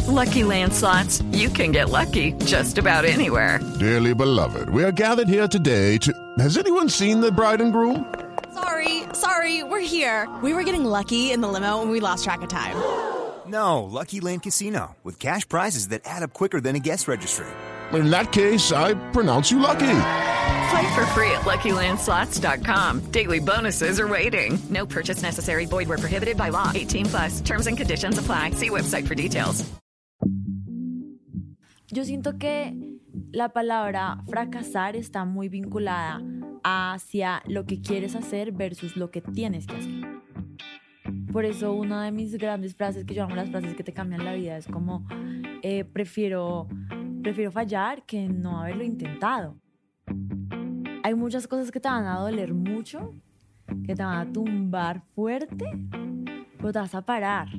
Lucky Land Slots, you can get lucky just about anywhere. Dearly beloved, we are gathered here today to... Has anyone seen the bride and groom? Sorry, we're here. We were getting lucky in the limo and we lost track of time. No, Lucky Land Casino, with cash prizes that add up quicker than a guest registry. In that case, I pronounce you lucky. Play for free at LuckyLandSlots.com. Daily bonuses are waiting. No purchase necessary. Void where prohibited by law. 18+. Terms and conditions apply. See website for details. Yo siento que la palabra fracasar está muy vinculada hacia lo que quieres hacer versus lo que tienes que hacer. Por eso una de mis grandes frases, que yo amo las frases que te cambian la vida, es como prefiero fallar que no haberlo intentado. Hay muchas cosas que te van a doler mucho, que te van a tumbar fuerte, pero te vas a parar.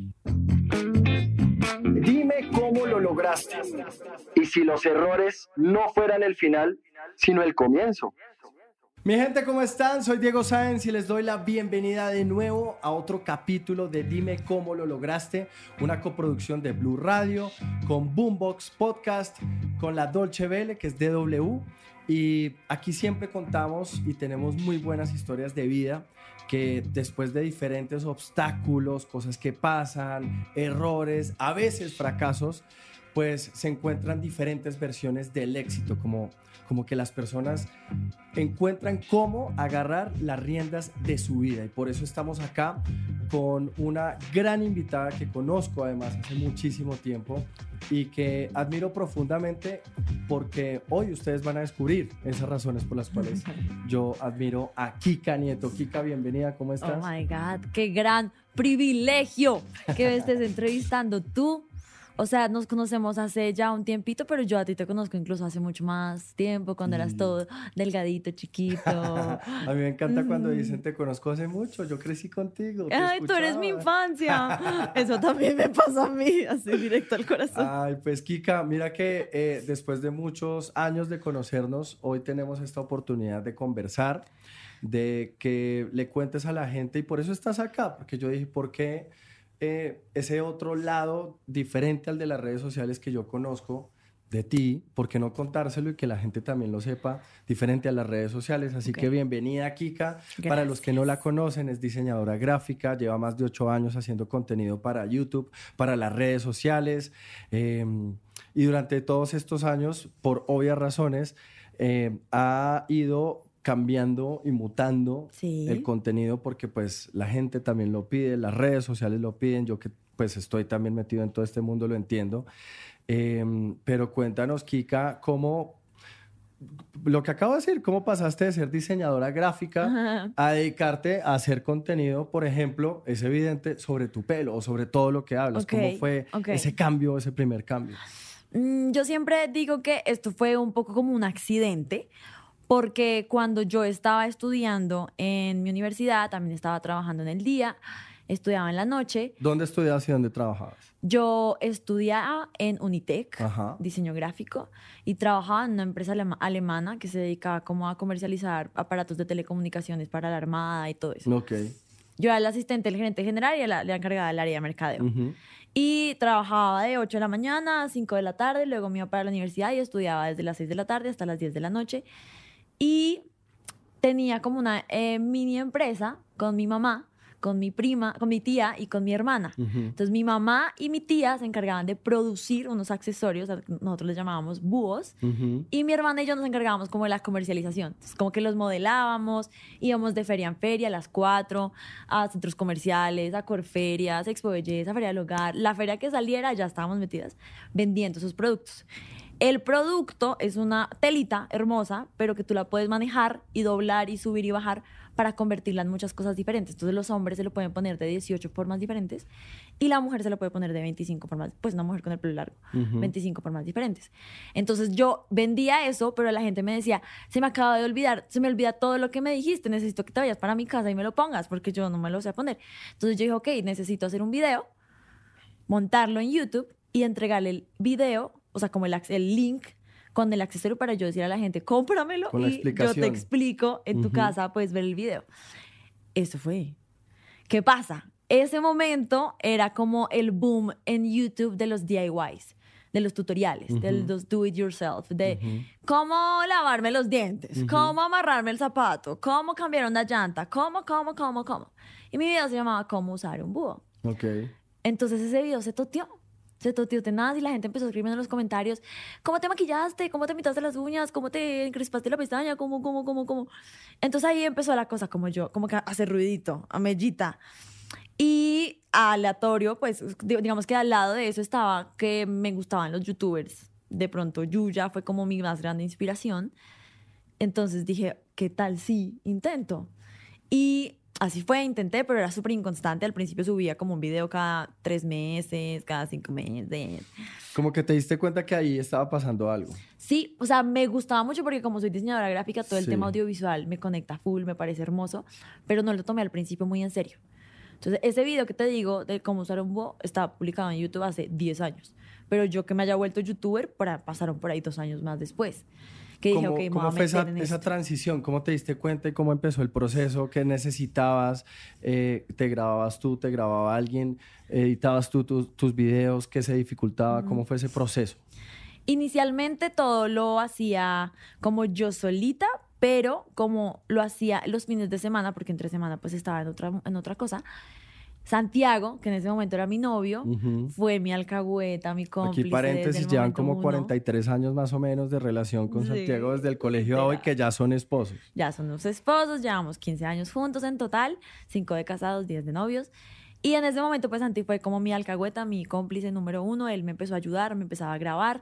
Dime cómo lo lograste y si los errores no fueran el final, sino el comienzo. Mi gente, ¿cómo están? Soy Diego Sáenz y les doy la bienvenida de nuevo a otro capítulo de Dime cómo lo lograste, una coproducción de Blue Radio con Boombox Podcast, con la Dolce Vele, que es DW, y aquí siempre contamos y tenemos muy buenas historias de vida que después de diferentes obstáculos, cosas que pasan, errores, a veces fracasos, pues se encuentran diferentes versiones del éxito, como que las personas encuentran cómo agarrar las riendas de su vida. Y por eso estamos acá con una gran invitada que conozco además hace muchísimo tiempo y que admiro profundamente, porque hoy ustedes van a descubrir esas razones por las cuales yo admiro a Kika Nieto. Kika, bienvenida, ¿cómo estás? Oh my God, qué gran privilegio que me estés entrevistando tú. O sea, nos conocemos hace ya un tiempito, pero yo a ti te conozco incluso hace mucho más tiempo, cuando eras todo delgadito, chiquito. A mí me encanta cuando dicen, te conozco hace mucho, yo crecí contigo. Ay, tú eres mi infancia. Eso también me pasa a mí, así directo al corazón. Ay, pues Kika, mira que después de muchos años de conocernos, hoy tenemos esta oportunidad de conversar, de que le cuentes a la gente, y por eso estás acá, porque yo dije, ¿por qué ese otro lado diferente al de las redes sociales que yo conozco de ti? ¿Por qué no contárselo y que la gente también lo sepa, diferente a las redes sociales? Así que bienvenida, Kika. Gracias. Para los que no la conocen, es diseñadora gráfica, lleva más de 8 años haciendo contenido para YouTube, para las redes sociales, y durante todos estos años, por obvias razones, ha ido cambiando y mutando el contenido, porque pues la gente también lo pide, las redes sociales lo piden, yo que pues estoy también metido en todo este mundo lo entiendo, pero cuéntanos, Kika, cómo, lo que acabo de decir, cómo pasaste de ser diseñadora gráfica a dedicarte a hacer contenido, por ejemplo, es evidente, sobre tu pelo o sobre todo lo que hablas. ¿Cómo fue ese cambio, ese primer cambio? Yo siempre digo que esto fue un poco como un accidente, porque cuando yo estaba estudiando en mi universidad, también estaba trabajando en el día, estudiaba en la noche. ¿Dónde estudiabas y dónde trabajabas? Yo estudiaba en Unitec, diseño gráfico, y trabajaba en una empresa alemana que se dedicaba como a comercializar aparatos de telecomunicaciones para la Armada y todo eso. Okay. Yo era la asistente del gerente general y la encargada del área de mercadeo. Y trabajaba de 8 de la mañana a 5 de la tarde, luego me iba para la universidad y estudiaba desde las 6 de la tarde hasta las 10 de la noche. Y tenía como una mini empresa con mi mamá, con mi prima, con mi tía y con mi hermana. Entonces mi mamá y mi tía se encargaban de producir unos accesorios, nosotros les llamábamos búhos, y mi hermana y yo nos encargábamos como de la comercialización. Entonces como que los modelábamos, íbamos de feria en feria a las 4, a centros comerciales, a Corferias, Expo Belleza, Feria del Hogar, la feria que saliera, ya estábamos metidas vendiendo esos productos. El producto es una telita hermosa, pero que tú la puedes manejar y doblar y subir y bajar para convertirla en muchas cosas diferentes. Entonces los hombres se lo pueden poner de 18 formas diferentes y la mujer se lo puede poner de 25 formas, pues una mujer con el pelo largo, 25 formas diferentes. Entonces yo vendía eso, pero la gente me decía, se me acaba de olvidar, se me olvida todo lo que me dijiste, necesito que te vayas para mi casa y me lo pongas porque yo no me lo sé poner. Entonces yo dije, ok, necesito hacer un video, montarlo en YouTube y entregarle el video, o sea, como el link con el accesorio para yo decir a la gente, cómpramelo y yo te explico en tu casa, puedes ver el video. Eso fue. ¿Qué pasa? ese momento era como el boom en YouTube de los DIYs, de los tutoriales, de los do it yourself, de cómo lavarme los dientes, cómo amarrarme el zapato, cómo cambiar una llanta, cómo. Y mi video se llamaba Cómo usar un búho. Ok. Entonces ese video se toteó tenaz y la gente empezó a escribir en los comentarios, ¿cómo te maquillaste? ¿Cómo te pintaste las uñas? ¿Cómo te encrespaste la pestaña? ¿Cómo? Entonces ahí empezó la cosa como que a hacer ruidito, a mellita. Y aleatorio, pues digamos que al lado de eso estaba que me gustaban los youtubers. De pronto Yuya fue como mi más grande inspiración. Entonces dije, ¿qué tal si intento? Y así fue, intenté, pero era súper inconstante. Al principio subía como un video cada 3 meses, cada 5 meses. Como que te diste cuenta que ahí estaba pasando algo. Sí, o sea, me gustaba mucho porque como soy diseñadora gráfica, todo el Sí. tema audiovisual me conecta full, me parece hermoso, pero no lo tomé al principio muy en serio. Entonces, ese video que te digo de cómo usar un búho estaba publicado en YouTube hace 10 años. Pero yo que me haya vuelto youtuber, pasaron por ahí 2 años más después. Que dije, ok, me voy ¿Cómo a fue meter en esa esto. transición? ¿Cómo te diste cuenta y cómo empezó el proceso? ¿Qué necesitabas? ¿Te grababas tú? ¿Te grababa alguien? ¿Editabas tú tus videos? ¿Qué se dificultaba? ¿Cómo fue ese proceso? Inicialmente todo lo hacía como yo solita, pero como lo hacía los fines de semana, porque entre semana pues estaba en otra cosa. Santiago, que en ese momento era mi novio, fue mi alcahueta, mi cómplice. Aquí paréntesis, desde el llevan momento como uno. 43 años más o menos de relación con Sí, Santiago desde el colegio a hoy, que ya son esposos. Ya son unos esposos, llevamos 15 años juntos en total, 5 de casados, 10 de novios. Y en ese momento, pues, Santi fue como mi alcahueta, mi cómplice número 1. Él me empezó a ayudar, me empezaba a grabar.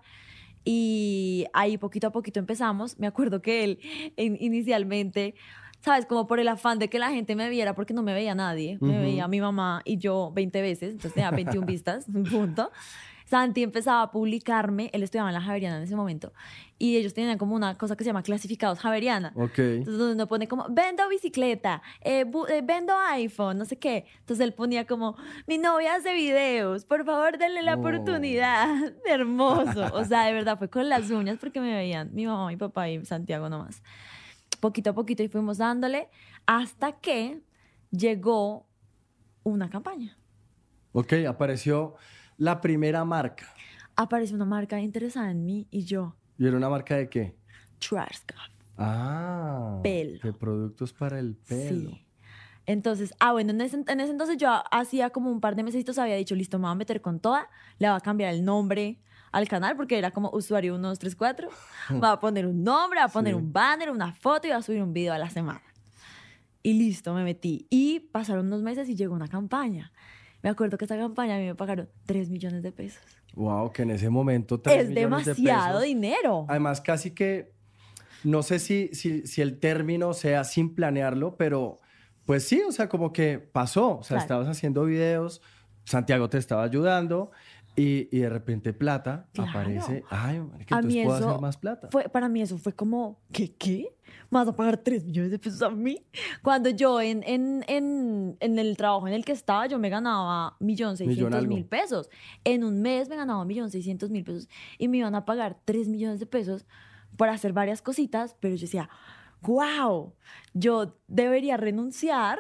Y ahí poquito a poquito empezamos. Me acuerdo que él inicialmente, ¿sabes? Como por el afán de que la gente me viera, porque no me veía nadie. Me veía mi mamá y yo 20 veces, entonces tenía 21 vistas, punto. Santi empezaba a publicarme, él estudiaba en la Javeriana en ese momento, y ellos tenían como una cosa que se llama clasificados Javeriana. Ok. Entonces donde uno pone como, vendo bicicleta, vendo iPhone, no sé qué. Entonces él ponía como, mi novia hace videos, por favor denle la oportunidad. Hermoso. O sea, de verdad fue con las uñas porque me veían mi mamá, mi papá y Santiago nomás. Poquito a poquito y fuimos dándole hasta que llegó una campaña. Ok, apareció la primera marca. Apareció una marca interesada en mí y yo, ¿Y era una marca de qué? Schwarzkopf. Ah, Pelo. de productos para el pelo. Sí. Entonces, bueno, en ese entonces yo hacía como un par de mesecitos había dicho, listo, me voy a meter con toda, le voy a cambiar el nombre al canal porque era como usuario 1, 2, 3, 4. Va a poner un nombre, va a poner un banner, una foto y va a subir un video a la semana. Y listo, me metí. Y pasaron unos meses y llegó una campaña. Me acuerdo que esta campaña a mí me pagaron 3 millones de pesos. Wow, que en ese momento 3 Es millones de demasiado pesos. dinero. Además, casi que, no sé si el término sea sin planearlo, pero pues sí, o sea, como que pasó. O sea, Claro. estabas haciendo videos, Santiago te estaba ayudando y de repente plata Claro. aparece. Ay, que A entonces mí puedo eso hacer más plata. para mí eso fue como, ¿qué? ¿Me vas a pagar 3 millones de pesos a mí? Cuando yo en el trabajo en el que estaba, yo me ganaba 1.600.000 pesos. En un mes me ganaba 1.600.000 pesos y me iban a pagar 3 millones de pesos por hacer varias cositas, pero yo decía, wow, yo debería renunciar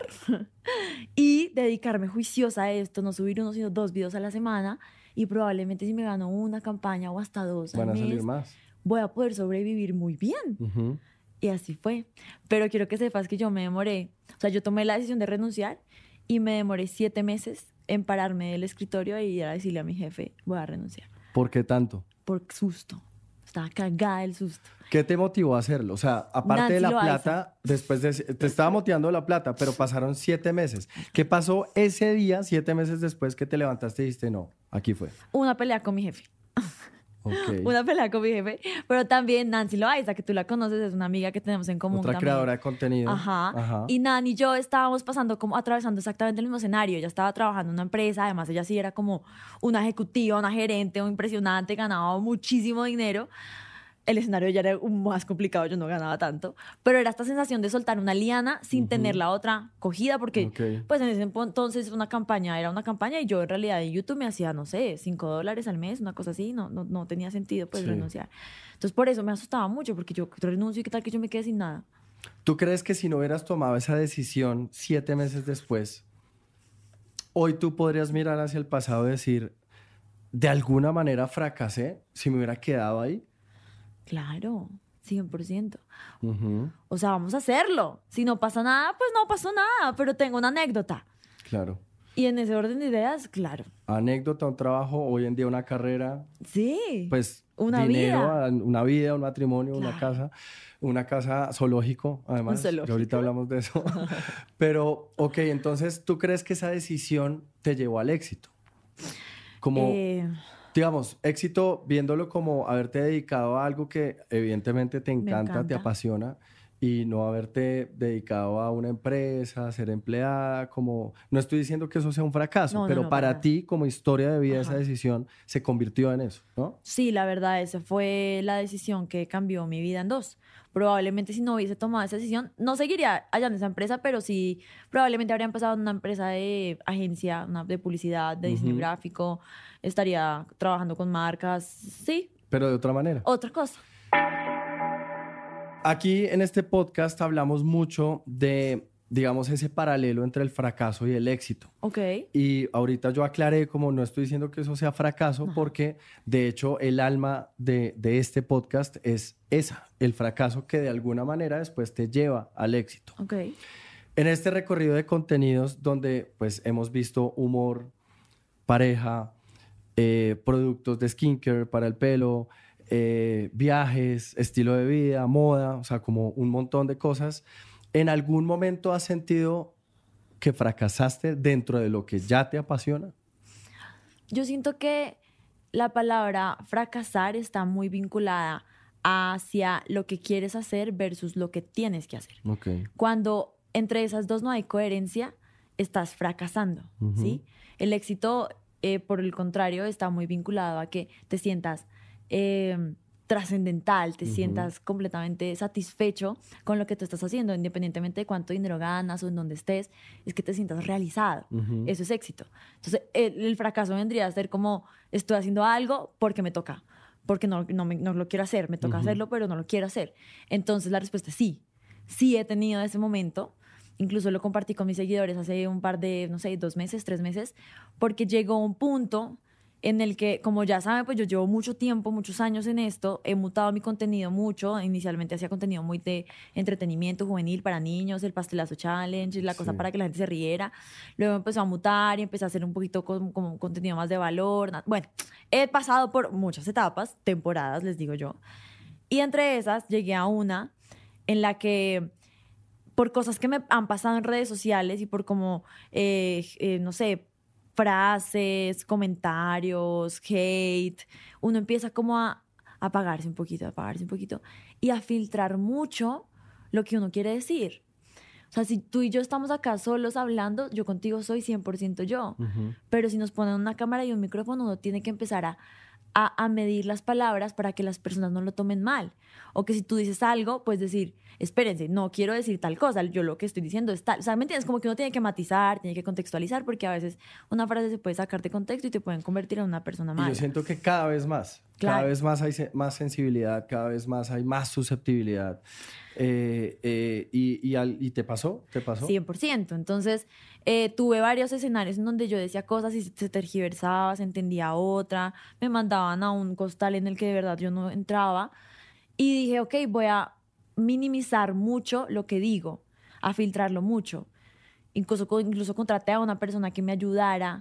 y dedicarme juiciosa a esto, no subir 1, sino 2 videos a la semana y probablemente si me gano una campaña o hasta 2 al Van a mes, salir más. voy a poder sobrevivir muy bien. Ujú. Y así fue. Pero quiero que sepas que yo me demoré, o sea, yo tomé la decisión de renunciar y me demoré 7 meses en pararme del escritorio y ir a decirle a mi jefe, voy a renunciar. ¿Por qué tanto? Por susto. Estaba cagada del susto. ¿Qué te motivó a hacerlo? O sea, aparte de Nancy la Loaiza. plata, después te estaba motivando la plata, pero pasaron 7 meses. ¿Qué pasó ese día, 7 meses después que te levantaste y dijiste, no, aquí fue? Una pelea con mi jefe. Ok. Una pelea con mi jefe. Pero también Nancy Loaiza, que tú la conoces, es una amiga que tenemos en común Otra también. creadora de contenido. Ajá. Y Nan y yo estábamos atravesando exactamente el mismo escenario. Ella estaba trabajando en una empresa, además ella sí era como una ejecutiva, una gerente, un impresionante, ganaba muchísimo dinero. El escenario ya era más complicado, yo no ganaba tanto, pero era esta sensación de soltar una liana sin tener la otra cogida, porque Ok. pues en ese entonces era una campaña y yo en realidad en YouTube me hacía, no sé, $5 al mes, una cosa así, no tenía sentido pues Sí. renunciar. Entonces por eso me asustaba mucho, porque yo renuncio y qué tal que yo me quede sin nada. ¿Tú crees que si no hubieras tomado esa decisión 7 meses después, hoy tú podrías mirar hacia el pasado y decir, de alguna manera fracasé si me hubiera quedado ahí. Claro, 100%. Ujú, O sea, vamos a hacerlo. Si no pasa nada, pues no pasó nada, pero tengo una anécdota. claro. Y en ese orden de ideas, claro. Anécdota, un trabajo, hoy en día una carrera, Sí. pues Una dinero, vida. una vida, un matrimonio, Claro. una casa zoológico, además, que zoológico. ahorita hablamos de eso. Pero, ok, entonces, ¿tú crees que esa decisión te llevó al éxito? Como, Eh, digamos, éxito viéndolo como haberte dedicado a algo que evidentemente te Me encanta, te encanta. apasiona, y no haberte dedicado a una empresa, a ser empleada, como, no estoy diciendo que eso sea un fracaso, No, no, pero no, para para nada. ti, como historia de vida, esa Ajá. decisión se convirtió en eso, ¿no? Sí, la verdad, esa fue la decisión que cambió mi vida en dos. Probablemente si no hubiese tomado esa decisión, no seguiría allá en esa empresa, pero sí, probablemente habría empezado en una empresa de agencia, de publicidad, de diseño Ujú. gráfico, estaría trabajando con marcas, sí, Pero de otra manera. otra cosa. Aquí en este podcast hablamos mucho de, digamos, ese paralelo entre el fracaso y el éxito. Ok, Y ahorita yo aclaré, como no estoy diciendo que eso sea fracaso, porque de hecho el alma de este podcast es esa, el fracaso que de alguna manera después te lleva al éxito. ok. En este recorrido de contenidos donde pues hemos visto humor, pareja, productos de skincare para el pelo, viajes, estilo de vida, moda, o sea, como un montón de cosas, ¿en algún momento has sentido que fracasaste dentro de lo que ya te apasiona? Yo siento que la palabra fracasar está muy vinculada hacia lo que quieres hacer versus lo que tienes que hacer. Ok. Cuando entre esas dos no hay coherencia, estás fracasando, ¿sí? El éxito, por el contrario, está muy vinculado a que te sientas trascendental, te sientas completamente satisfecho con lo que tú estás haciendo, independientemente de cuánto dinero ganas o en dónde estés, es que te sientas realizado. Eso es éxito. Entonces, el fracaso vendría a ser como, estoy haciendo algo porque me toca, porque no lo quiero hacer, me toca hacerlo, pero no lo quiero hacer. Entonces, la respuesta es sí. Sí he tenido ese momento. Incluso lo compartí con mis seguidores hace un par de, no sé, 2 meses, 3 meses, porque llegó un punto en el que, como ya saben, pues yo llevo mucho tiempo, muchos años en esto, he mutado mi contenido mucho. Inicialmente hacía contenido muy de entretenimiento juvenil para niños, el pastelazo challenge, la cosa Sí. para que la gente se riera. Luego empezó a mutar y empecé a hacer un poquito como contenido más de valor. Bueno, he pasado por muchas etapas, temporadas, les digo yo. Y entre esas llegué a una en la que por cosas que me han pasado en redes sociales y por como, no sé, frases, comentarios, hate, uno empieza como a apagarse un poquito y a filtrar mucho lo que uno quiere decir. O sea, si tú y yo estamos acá solos hablando, yo contigo soy 100% yo. Pero si nos ponen una cámara y un micrófono, uno tiene que empezar a medir las palabras para que las personas no lo tomen mal. O que si tú dices algo, pues decir, espérense, no quiero decir tal cosa, yo lo que estoy diciendo es tal. O sea, ¿me entiendes? Como que uno tiene que matizar, tiene que contextualizar, porque a veces una frase se puede sacar de contexto y te pueden convertir en una persona Y mala. yo siento que cada vez Claro. más hay más sensibilidad, cada vez más hay más susceptibilidad. ¿Y te pasó? ¿Te pasó? 100%. Entonces, tuve varios escenarios en donde yo decía cosas y se tergiversaba, se entendía otra, me mandaban a un costal en el que de verdad yo no entraba. Y dije, ok, voy a minimizar mucho lo que digo, a filtrarlo mucho. Incluso contraté a una persona que me ayudara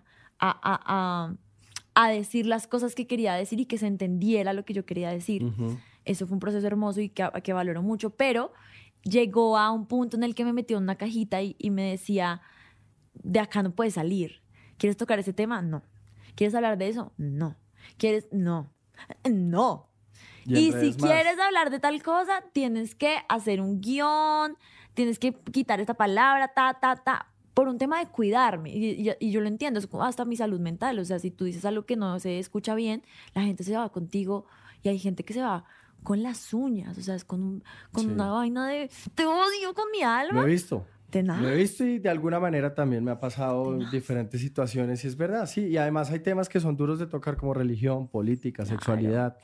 a decir las cosas que quería decir y que se entendiera lo que yo quería decir. Eso fue un proceso hermoso y que valoro mucho, pero llegó a un punto en el que me metió en una cajita y me decía, de acá no puedes salir. ¿Quieres tocar ese tema? No. ¿Quieres hablar de eso? No. ¿Quieres? No. No. Y si quieres hablar de tal cosa, tienes que hacer un guión, tienes que quitar esta palabra, por un tema de cuidarme. Y yo lo entiendo, es como hasta mi salud mental. O sea, si tú dices algo que no se escucha bien, la gente se va contigo y hay gente que se va con las uñas. O sea, es con Sí. una vaina de te odio con mi alma. Lo he visto. Tenaz. Lo he visto y de alguna manera también me ha pasado en diferentes situaciones y es verdad, sí. Y además hay temas que son duros de tocar como religión, política, sexualidad.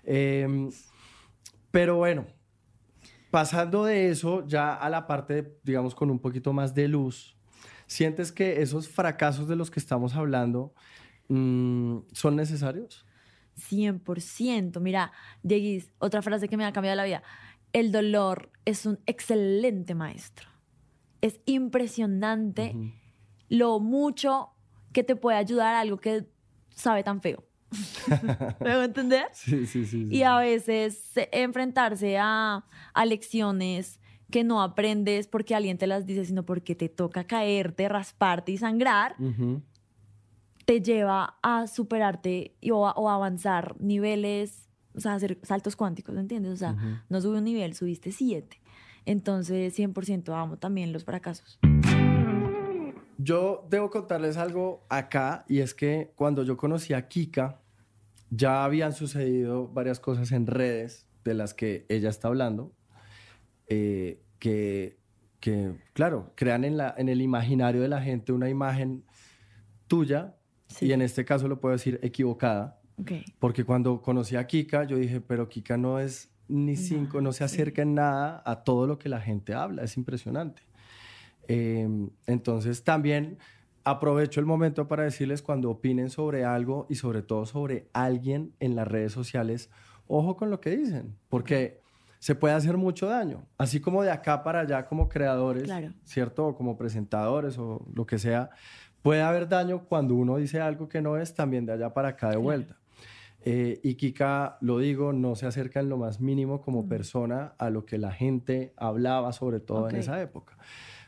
Pero bueno, pasando de eso ya a la parte, digamos, con un poquito más de luz, ¿Sientes que esos fracasos de los que estamos hablando son necesarios? 100%. Mira, Dieguis, otra frase que me ha cambiado la vida. El dolor es un excelente maestro. Es impresionante lo mucho que te puede ayudar a algo que sabe tan feo. ¿Me voy a entender? Sí. Y a veces enfrentarse a lecciones que no aprendes porque alguien te las dice, sino porque te toca caerte, rasparte y sangrar, te lleva a superarte o a avanzar niveles, o sea, hacer saltos cuánticos, ¿entiendes? O sea, no sube un nivel, subiste 7. Entonces, 100% amo también los fracasos. Yo debo contarles algo acá, y es que cuando yo conocí a Kika, ya habían sucedido varias cosas en redes de las que ella está hablando, que claro, crean en el imaginario de la gente una imagen tuya, y en este caso lo puedo decir equivocada, porque cuando conocí a Kika, yo dije, pero Kika no es ni 5, no se acerca en nada a todo lo que la gente habla, es impresionante. Entonces también aprovecho el momento para decirles, cuando opinen sobre algo y sobre todo sobre alguien en las redes sociales, ojo con lo que dicen, porque se puede hacer mucho daño, así como de acá para allá como creadores, claro, ¿cierto? O como presentadores o lo que sea, puede haber daño cuando uno dice algo que no es, también de allá para acá de vuelta. Y Kika, lo digo, no se acerca en lo más mínimo como persona a lo que la gente hablaba, sobre todo en esa época.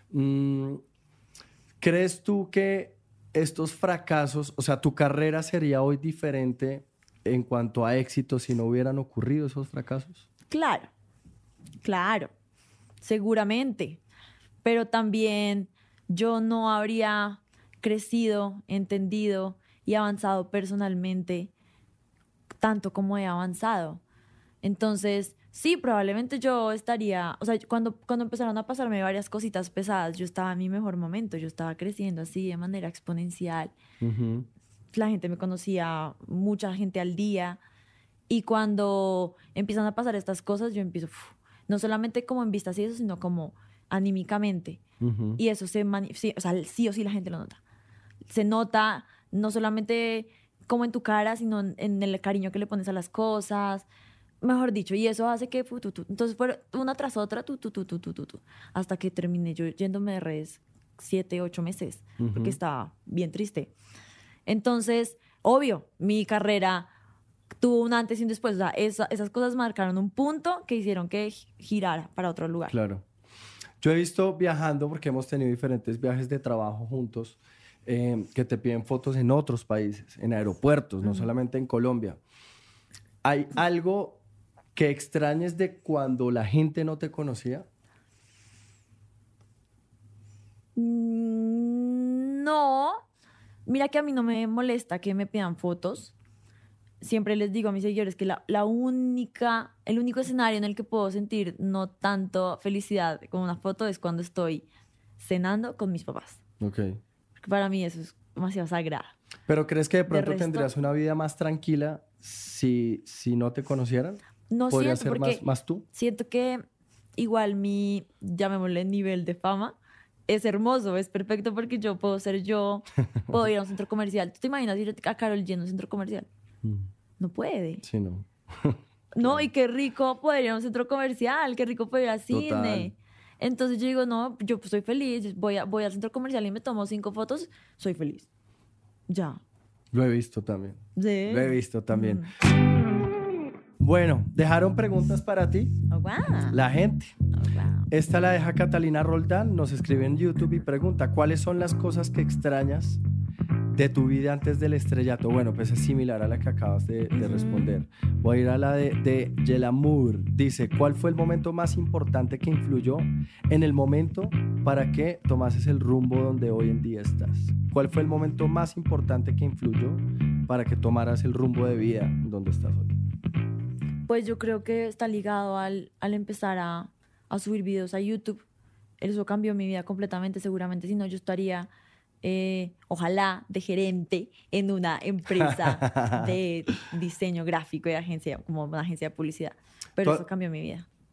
¿Crees tú que estos fracasos, o sea, tu carrera sería hoy diferente en cuanto a éxito si no hubieran ocurrido esos fracasos? Claro, seguramente. Pero también yo no habría crecido, entendido y avanzado personalmente tanto como he avanzado. Entonces, sí, probablemente yo estaría, o sea, cuando empezaron a pasarme varias cositas pesadas, yo estaba en mi mejor momento, yo estaba creciendo así de manera exponencial. La gente me conocía, mucha gente al día, y cuando empiezan a pasar estas cosas, yo empiezo, no solamente como en vistas y eso, sino como anímicamente. Y eso sí, o sea, sí o sí la gente lo nota. Se nota no solamente como en tu cara, sino en el cariño que le pones a las cosas, mejor dicho, y eso hace que entonces fue una tras otra, hasta que terminé yo yéndome de redes 7, 8 meses, porque estaba bien triste. Entonces, obvio, mi carrera tuvo un antes y un después, o sea, esas cosas marcaron un punto que hicieron que girara para otro lugar. Claro. Yo he visto viajando, porque hemos tenido diferentes viajes de trabajo juntos, que te piden fotos en otros países, en aeropuertos, no solamente en Colombia. ¿Hay algo que extrañes de cuando la gente no te conocía? No. Mira que a mí no me molesta que me pidan fotos. Siempre les digo a mis seguidores que el único escenario en el que puedo sentir no tanto felicidad con una foto es cuando estoy cenando con mis papás. Okay. Porque para mí eso es demasiado sagrado. ¿Pero crees que de pronto tendrías una vida más tranquila si no te conocieran? No ¿Podría siento, ser porque más tú? siento que igual mi, llamémosle, nivel de fama es hermoso, es perfecto, porque yo puedo ser yo, puedo ir a un centro comercial. ¿Tú te imaginas ir a Karol G en un centro comercial? No puede. Sí, no. No, y qué rico poder ir a un centro comercial, qué rico poder ir al cine. Total. Entonces yo digo, no, yo pues soy feliz, voy al centro comercial y me tomo 5 fotos, soy feliz. Ya. Lo he visto también. Sí. Lo he visto también. Bueno, ¿dejaron preguntas para ti? Oh, wow. La gente. Oh, wow. Esta la deja Catalina Roldán, nos escribe en YouTube y pregunta, ¿cuáles son las cosas que extrañas de tu vida antes del estrellato? Bueno, pues es similar a la que acabas de responder. Voy a ir a la de Yelamur. Dice, ¿cuál fue el momento más importante que influyó en el momento para que tomases el rumbo donde hoy en día estás? ¿Cuál fue el momento más importante que influyó para que tomaras el rumbo de vida donde estás hoy? Pues yo creo que está ligado al empezar a subir videos a YouTube. Eso cambió mi vida completamente. Seguramente si no, yo estaría, ojalá, de gerente en una empresa de diseño gráfico y agencia, como una agencia de publicidad. Pero eso cambió mi vida.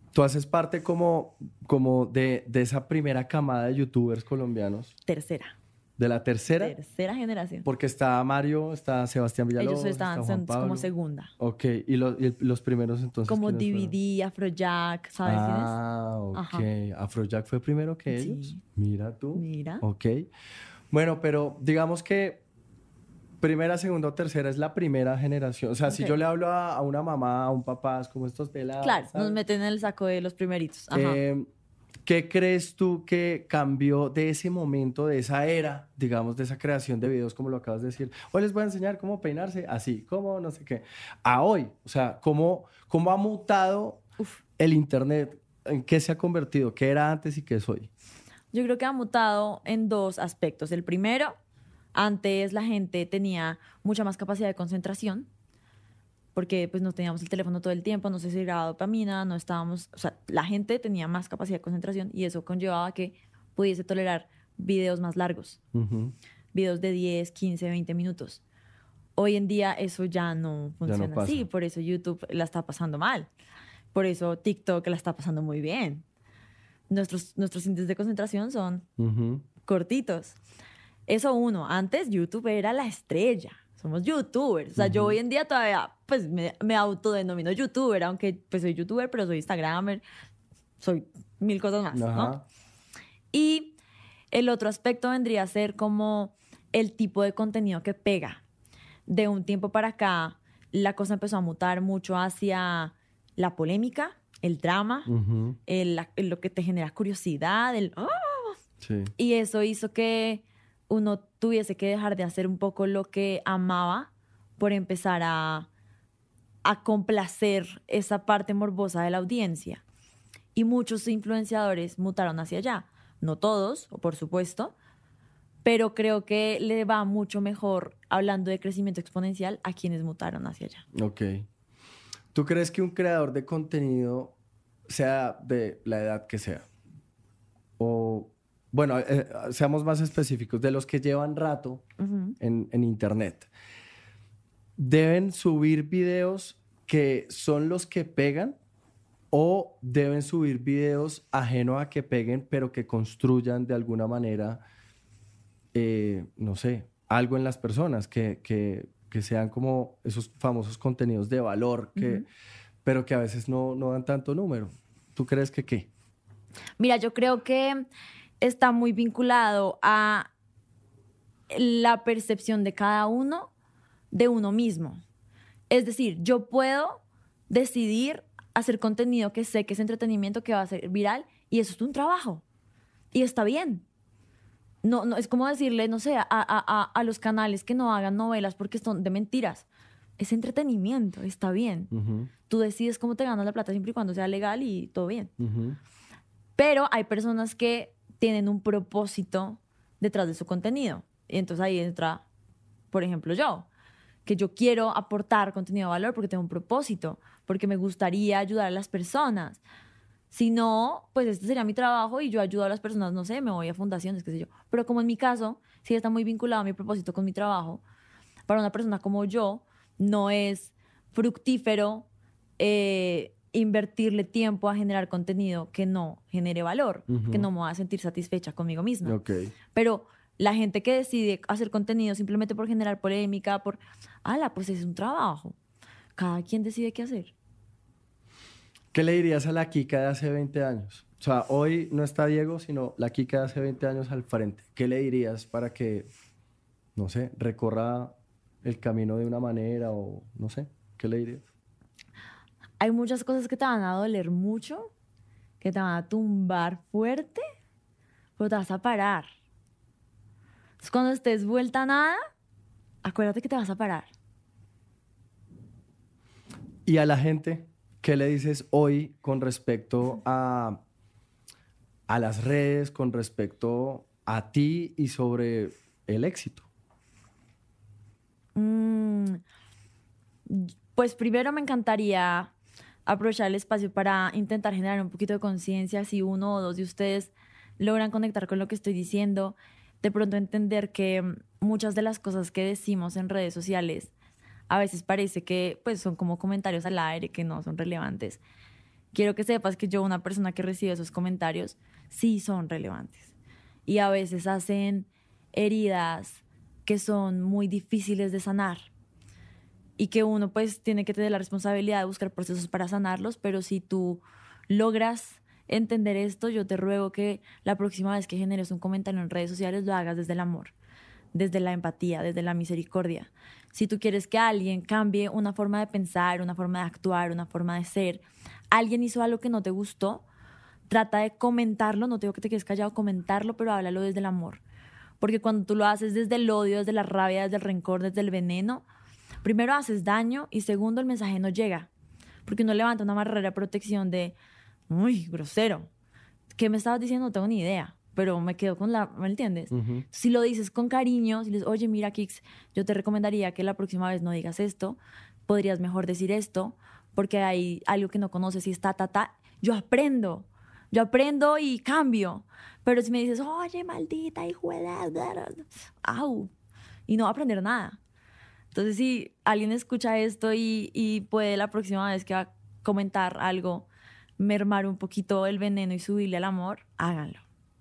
Tú haces parte como de esa primera camada de youtubers colombianos, Tercera de la tercera, generación. porque está Mario, está Sebastián Villalobos, Ellos está Juan son Pablo. como segunda. Ok, y los primeros entonces. Como ¿quiénes fueron? DVD, Afrojack, ¿sabes quién es? Ah, ok. Ajá. Afrojack fue primero que Sí. ellos. Mira tú. Mira. Ok. Bueno, pero digamos que primera, segunda o tercera es la primera generación. O sea, si Ok. yo le hablo a una mamá, a un papá, es como estos pelados. Claro, ¿sabes? nos meten en el saco de los primeritos. Ajá. ¿Qué crees tú que cambió de ese momento, de esa era, digamos, de esa creación de videos, como lo acabas de decir? Hoy les voy a enseñar cómo peinarse así, cómo no sé qué. A hoy, o sea, cómo ha mutado el Internet, en qué se ha convertido, qué era antes y qué es hoy. Yo creo que ha mutado en dos aspectos. El primero, antes la gente tenía mucha más capacidad de concentración, porque pues no teníamos el teléfono todo el tiempo, no se segregaba dopamina, no estábamos, o sea, la gente tenía más capacidad de concentración y eso conllevaba que pudiese tolerar videos más largos, Ujú. videos de 10, 15, 20 minutos. Hoy en día eso ya no funciona pasa. así, por eso YouTube la está pasando mal, por eso TikTok la está pasando muy bien. Nuestros índices de concentración son Ujú. cortitos. Eso uno, antes YouTube era la estrella. Somos youtubers. O sea, yo hoy en día todavía pues me autodenomino youtuber, aunque pues soy youtuber, pero soy instagramer, soy mil cosas más, ¿no? Ajá. Y el otro aspecto vendría a ser como el tipo de contenido que pega. De un tiempo para acá, la cosa empezó a mutar mucho hacia la polémica, el drama, Ujú. lo que te genera curiosidad, Sí. y eso hizo que uno tuviese que dejar de hacer un poco lo que amaba por empezar a complacer esa parte morbosa de la audiencia. Y muchos influenciadores mutaron hacia allá. No todos, por supuesto, pero creo que le va mucho mejor, hablando de crecimiento exponencial, a quienes mutaron hacia allá. Ok. ¿Tú crees que un creador de contenido, sea de la edad que sea, o, bueno, seamos más específicos, de los que llevan rato en Internet, deben subir videos que son los que pegan o deben subir videos ajeno a que peguen, pero que construyan de alguna manera, no sé, algo en las personas, que sean como esos famosos contenidos de valor, pero que a veces no dan tanto número? ¿Tú crees que qué? Mira, yo creo que está muy vinculado a la percepción de cada uno de uno mismo. Es decir, yo puedo decidir hacer contenido que sé que es entretenimiento, que va a ser viral, y eso es un trabajo. Y está bien. No, es como decirle, no sé, a los canales que no hagan novelas porque son de mentiras. Es entretenimiento, está bien. Tú decides cómo te ganas la plata siempre y cuando sea legal y todo bien. Pero hay personas que tienen un propósito detrás de su contenido. Y entonces ahí entra, por ejemplo, yo, que yo quiero aportar contenido de valor porque tengo un propósito, porque me gustaría ayudar a las personas. Si no, pues este sería mi trabajo y yo ayudo a las personas, no sé, me voy a fundaciones, qué sé yo. Pero como en mi caso, sí está muy vinculado mi propósito con mi trabajo, para una persona como yo, no es fructífero invertirle tiempo a generar contenido que no genere valor, que no me va a sentir satisfecha conmigo misma. Ok. Pero la gente que decide hacer contenido simplemente por generar polémica, pues es un trabajo. Cada quien decide qué hacer. ¿Qué le dirías a la Kika de hace 20 años? O sea, hoy no está Diego, sino la Kika de hace 20 años al frente. ¿Qué le dirías para que, no sé, recorra el camino de una manera o no sé? ¿Qué le dirías? Hay muchas cosas que te van a doler mucho, que te van a tumbar fuerte, pero te vas a parar. Entonces, cuando estés vuelta a nada, acuérdate que te vas a parar. Y a la gente, ¿qué le dices hoy con respecto a las redes, con respecto a ti y sobre el éxito? Pues primero me encantaría aprovechar el espacio para intentar generar un poquito de conciencia. Si uno o dos de ustedes logran conectar con lo que estoy diciendo, de pronto entender que muchas de las cosas que decimos en redes sociales a veces parece que pues, son como comentarios al aire que no son relevantes. quiero que sepas que yo, una persona que recibe esos comentarios, sí son relevantes. Y a veces hacen heridas que son muy difíciles de sanar. Y que uno pues tiene que tener la responsabilidad de buscar procesos para sanarlos, pero si tú logras entender esto, yo te ruego que la próxima vez que generes un comentario en redes sociales lo hagas desde el amor, desde la empatía, desde la misericordia. Si tú quieres que alguien cambie una forma de pensar, una forma de actuar, una forma de ser, alguien hizo algo que no te gustó, trata de comentarlo, no te digo que te quedes callado, comentarlo, pero háblalo desde el amor. Porque cuando tú lo haces desde el odio, desde la rabia, desde el rencor, desde el veneno, primero haces daño y segundo el mensaje no llega. Porque uno levanta una barrera de protección de, uy, grosero. ¿Qué me estabas diciendo? No tengo ni idea. Pero me quedo con la, ¿me entiendes? Uh-huh. Si lo dices con cariño, si le dices, oye, mira, Kix, yo te recomendaría que la próxima vez no digas esto, podrías mejor decir esto, porque hay algo que no conoces y está, yo aprendo y cambio. Pero si me dices, oye, maldita hijo de... ¡Au! Y no va a aprender nada. Entonces, si alguien escucha esto y puede la próxima vez que va a comentar algo, mermar un poquito el veneno y subirle al amor, háganlo.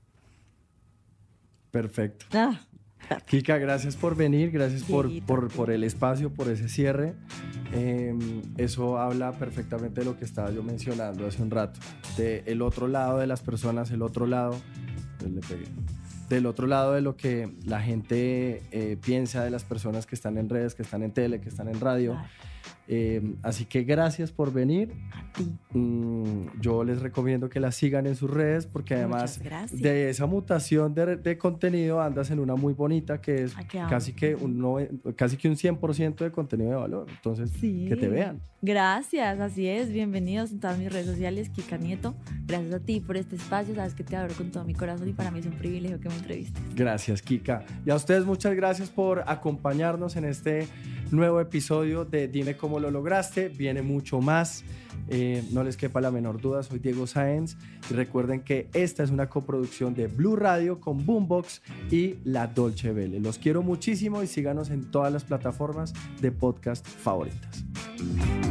Perfecto. Kika, gracias por venir, gracias por el espacio, por ese cierre. Eso habla perfectamente de lo que estaba yo mencionando hace un rato, de el otro lado de las personas, el otro lado, del otro lado de lo que la gente piensa de las personas que están en redes, que están en tele, que están en radio. Claro. Así que gracias por venir. A ti. Yo les recomiendo que la sigan en sus redes porque además de esa mutación de contenido andas en una muy bonita que es casi que un 100% de contenido de valor. Entonces, sí, que te vean. Gracias, así es. Bienvenidos en todas mis redes sociales, Kika Nieto. Gracias a ti por este espacio. Sabes que te adoro con todo mi corazón y para mí es un privilegio que me entrevistes. Gracias, Kika. Y a ustedes muchas gracias por acompañarnos en este nuevo episodio de Dime Cómo Lo Lograste. Viene mucho más, no les quepa la menor duda. Soy Diego Sáenz y recuerden que esta es una coproducción de Blue Radio con Boombox y La Dolce Vele. Los quiero muchísimo y síganos en todas las plataformas de podcast favoritas.